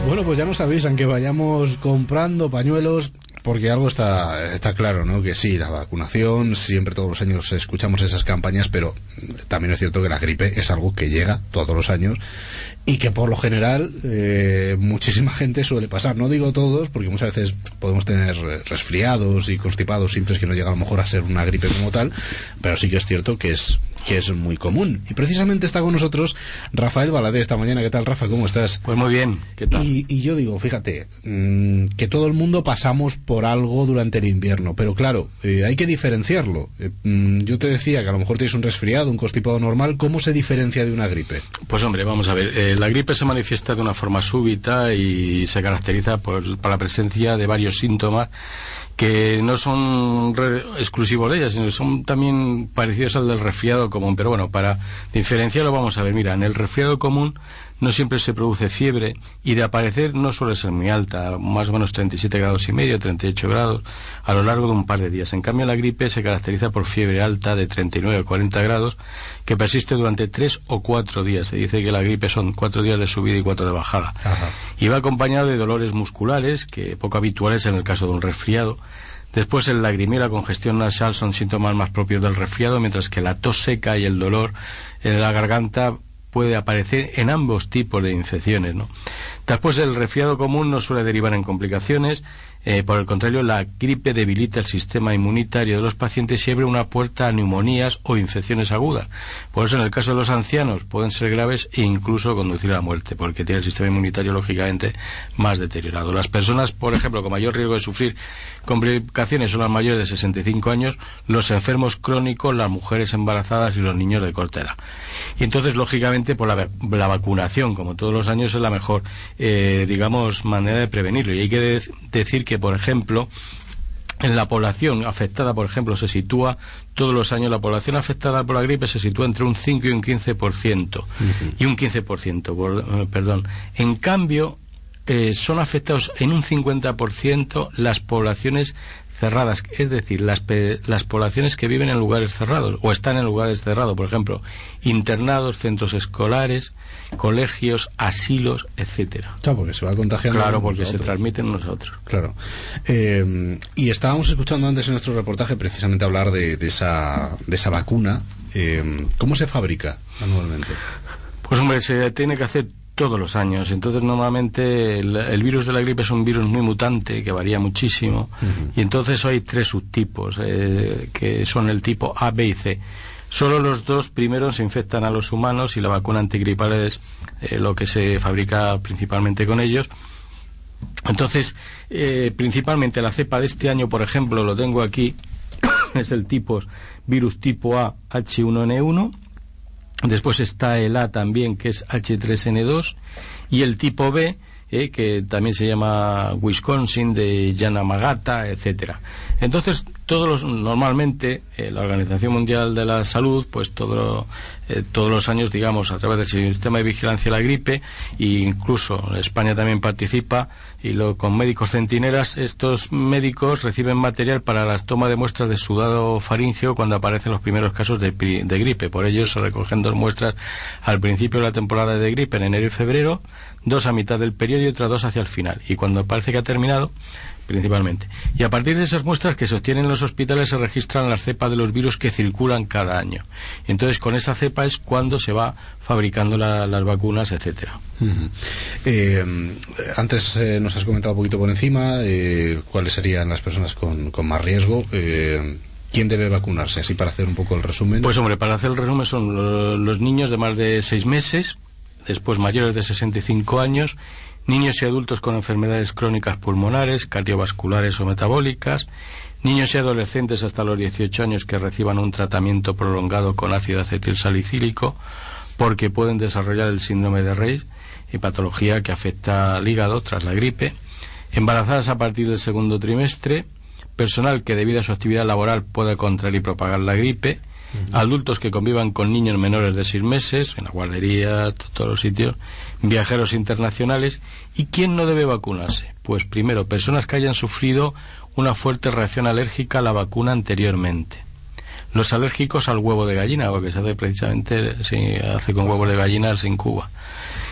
Bueno, pues ya nos avisan que vayamos comprando pañuelos, porque algo está claro, ¿no? Que sí, la vacunación, siempre todos los años escuchamos esas campañas, pero también es cierto que la gripe es algo que llega todos los años y que por lo general muchísima gente suele pasar. No digo todos, porque muchas veces podemos tener resfriados y constipados simples que no llega a lo mejor a ser una gripe como tal, pero sí que es cierto que es muy común. Y precisamente está con nosotros Rafael Valadez esta mañana. ¿Qué tal, Rafa? ¿Cómo estás? Pues muy bien, ¿qué tal? Y yo digo, fíjate, que todo el mundo pasamos por algo durante el invierno, pero claro, hay que diferenciarlo. Yo te decía que a lo mejor tienes un resfriado, un constipado normal. ¿Cómo se diferencia de una gripe? Pues hombre, vamos a ver, la gripe se manifiesta de una forma súbita y se caracteriza por la presencia de varios síntomas que no son exclusivos de ella, sino que son también parecidos al del resfriado común. Pero bueno, para diferenciarlo vamos a ver, mira, en el resfriado común no siempre se produce fiebre y de aparecer no suele ser muy alta, más o menos 37 grados y medio, 38 grados a lo largo de un par de días. En cambio la gripe se caracteriza por fiebre alta de 39 a 40 grados que persiste durante 3 o 4 días. Se dice que la gripe son 4 días de subida y 4 de bajada. Ajá. Y va acompañado de dolores musculares, que poco habituales en el caso de un resfriado. Después el lagrimeo y la congestión nasal son síntomas más propios del resfriado, mientras que la tos seca y el dolor en la garganta puede aparecer en ambos tipos de infecciones, ¿no? Después el resfriado común no suele derivar en complicaciones, por el contrario la gripe debilita el sistema inmunitario de los pacientes y abre una puerta a neumonías o infecciones agudas. Por eso en el caso de los ancianos pueden ser graves e incluso conducir a la muerte, porque tiene el sistema inmunitario lógicamente más deteriorado. Las personas, por ejemplo, con mayor riesgo de sufrir complicaciones son las mayores de 65 años, los enfermos crónicos, las mujeres embarazadas y los niños de corta edad. Y entonces, lógicamente, por la vacunación, como todos los años, es la mejor, manera de prevenirlo. Y hay que decir que, por ejemplo, en la población afectada, por ejemplo, se sitúa todos los años, la población afectada por la gripe se sitúa entre un 5 y un 15%. Y un 15%, perdón. En cambio, son afectados en un 50% las poblaciones cerradas, es decir, las poblaciones que viven en lugares cerrados o están en lugares cerrados, por ejemplo, internados, centros escolares, colegios, asilos, etcétera. Claro, porque se va contagiando. Claro, porque se transmiten unos a otros. Claro. Y estábamos escuchando antes en nuestro reportaje precisamente hablar de esa vacuna. ¿Cómo se fabrica anualmente? Pues hombre, se tiene que hacer todos los años. Entonces normalmente el virus de la gripe es un virus muy mutante que varía muchísimo. Y entonces hay 3 subtipos que son el tipo A, B y C. Solo los 2 primeros se infectan a los humanos y la vacuna antigripal es lo que se fabrica principalmente con ellos. Entonces, principalmente la cepa de este año, por ejemplo, lo tengo aquí, es el virus tipo A, H1N1. Después está el A también, que es H3N2, y el tipo B, que también se llama Wisconsin, de Yamagata, etcétera. Entonces, normalmente, la Organización Mundial de la Salud, pues todos los años, digamos, a través del sistema de vigilancia de la gripe, e incluso España también participa, con médicos centinelas, estos médicos reciben material para la toma de muestras de sudado faríngeo cuando aparecen los primeros casos de gripe. Por ello se recogen 2 muestras al principio de la temporada de gripe, en enero y febrero, 2 a mitad del periodo y otras 2 hacia el final. Y cuando parece que ha terminado, principalmente. Y a partir de esas muestras que se obtienen en los hospitales se registran las cepas de los virus que circulan cada año. Entonces, con esa cepa es cuando se va fabricando las vacunas, etcétera. Antes nos has comentado un poquito por encima cuáles serían las personas con más riesgo. ¿Quién debe vacunarse? Así para hacer un poco el resumen. Pues hombre, para hacer el resumen son los niños de más de 6 meses, después mayores de 65 años, niños y adultos con enfermedades crónicas pulmonares, cardiovasculares o metabólicas, niños y adolescentes hasta los 18 años que reciban un tratamiento prolongado con ácido acetilsalicílico porque pueden desarrollar el síndrome de Raynaud y patología que afecta al hígado tras la gripe, embarazadas a partir del 2º trimestre, personal que debido a su actividad laboral pueda contraer y propagar la gripe, adultos que convivan con niños menores de 6 meses, en la guardería, todos los sitios, viajeros internacionales. ¿Y quién no debe vacunarse? Pues primero, personas que hayan sufrido una fuerte reacción alérgica a la vacuna anteriormente. Los alérgicos al huevo de gallina, porque se hace precisamente, se hace con huevos de gallina sin Cuba.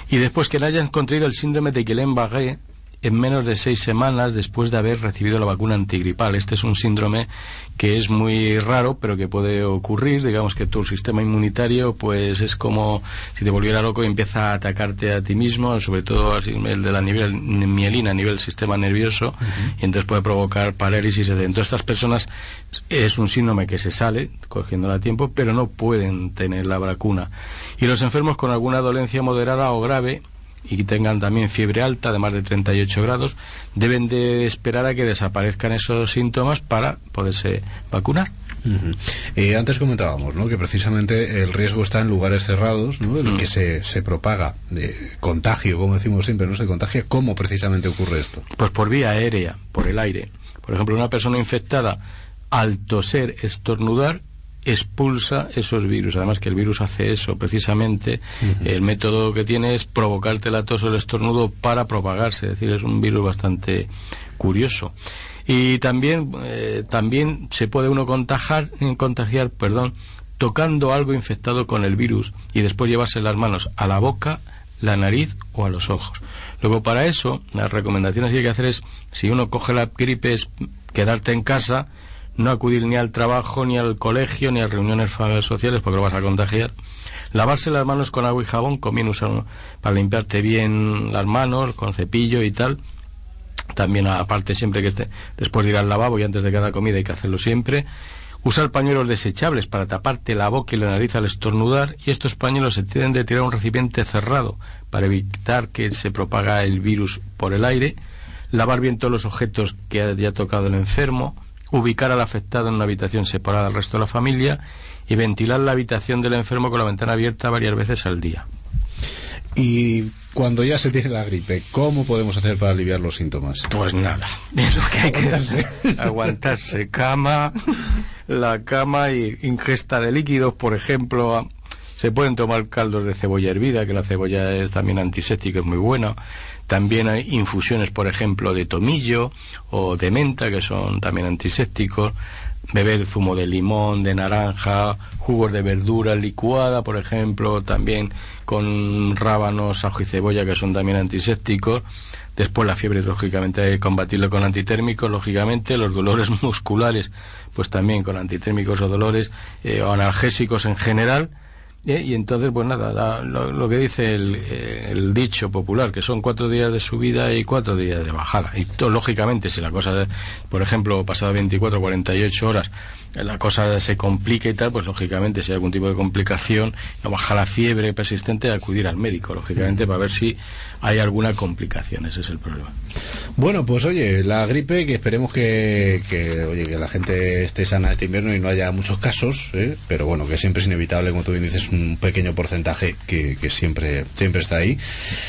Y después que le hayan contraído el síndrome de Guillain-Barré en menos de 6 semanas después de haber recibido la vacuna antigripal. Este es un síndrome que es muy raro, pero que puede ocurrir. Digamos que tu sistema inmunitario pues es como si te volviera loco y empieza a atacarte a ti mismo, sobre todo a nivel de la mielina, a nivel del sistema nervioso, y entonces puede provocar parálisis. Entonces estas personas es un síndrome que se sale cogiéndolo a tiempo, pero no pueden tener la vacuna. Y los enfermos con alguna dolencia moderada o grave y que tengan también fiebre alta de más de 38 grados, deben de esperar a que desaparezcan esos síntomas para poderse vacunar. Antes comentábamos, ¿no?, que precisamente el riesgo está en lugares cerrados, ¿no?, en el que se propaga de contagio, como decimos siempre, no se contagia. ¿Cómo precisamente ocurre esto? Pues por vía aérea, por el aire. Por ejemplo, una persona infectada, al toser, estornudar, expulsa esos virus. Además que el virus hace eso precisamente. El método que tiene es provocarte la tos o el estornudo para propagarse. Es decir, es un virus bastante curioso. Y también se puede uno contagiar, tocando algo infectado con el virus y después llevarse las manos a la boca, la nariz o a los ojos. Luego, para eso, las recomendaciones que hay que hacer es, si uno coge la gripe, es quedarte en casa, no acudir ni al trabajo, ni al colegio, ni a reuniones sociales, porque lo vas a contagiar. Lavarse las manos con agua y jabón, conviene usarlo para limpiarte bien las manos, con cepillo y tal. También, aparte, siempre que esté después de ir al lavabo y antes de cada comida, hay que hacerlo siempre. Usar pañuelos desechables para taparte la boca y la nariz al estornudar, y estos pañuelos se tienen de tirar a un recipiente cerrado para evitar que se propaga el virus por el aire. Lavar bien todos los objetos que haya tocado el enfermo. Ubicar al afectado en una habitación separada del resto de la familia y ventilar la habitación del enfermo con la ventana abierta varias veces al día. Y cuando ya se tiene la gripe, ¿cómo podemos hacer para aliviar los síntomas? Pues nada, es lo que hay que hacer. Aguantarse, la cama y ingesta de líquidos. Por ejemplo, se pueden tomar caldos de cebolla hervida, que la cebolla es también antiséptica, es muy buena. También hay infusiones, por ejemplo, de tomillo o de menta, que son también antisépticos. Beber zumo de limón, de naranja, jugos de verdura licuada, por ejemplo, también con rábanos, ajo y cebolla, que son también antisépticos. Después la fiebre, lógicamente, hay que combatirlo con antitérmicos, lógicamente. Los dolores musculares, pues también con antitérmicos o dolores o analgésicos en general. Y entonces, pues nada, lo que dice el dicho popular, que son 4 días de subida y 4 días de bajada. Y lógicamente, si la cosa, por ejemplo, pasada 24 o 48 horas, la cosa se complica y tal, pues lógicamente, si hay algún tipo de complicación, no baja la fiebre persistente, acudir al médico, lógicamente, para ver si hay alguna complicación. Ese es el problema. Bueno, pues oye, la gripe, que esperemos que la gente esté sana este invierno y no haya muchos casos, pero bueno, que siempre es inevitable, como tú bien dices, un pequeño porcentaje que siempre está ahí.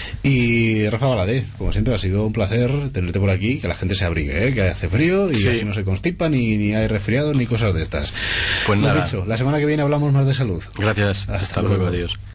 Y Rafa Valadez, como siempre, ha sido un placer tenerte por aquí, que la gente se abrigue, que hace frío y sí, así no se constipa, ni hay resfriados ni cosas de estas. Pues nada. Lo dicho, la semana que viene hablamos más de salud. Gracias. Hasta luego. Adiós.